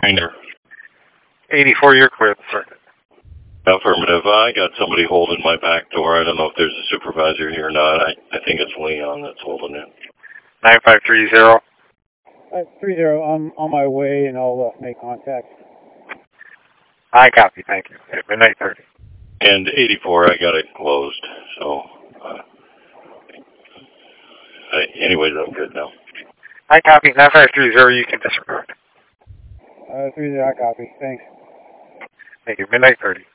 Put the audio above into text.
Trainer. 84, you're clear, sir. Affirmative. I got somebody holding my back door. I don't know if there's a supervisor here or not. I think it's Leon that's holding it. 9530. 530, I'm on my way and I'll make contact. I copy, thank you. At midnight 30. And 84, I got it closed. So, anyways, I'm good now. I copy. 9530, you can disregard. 30, I copy. Thanks. Thank you. Midnight 30.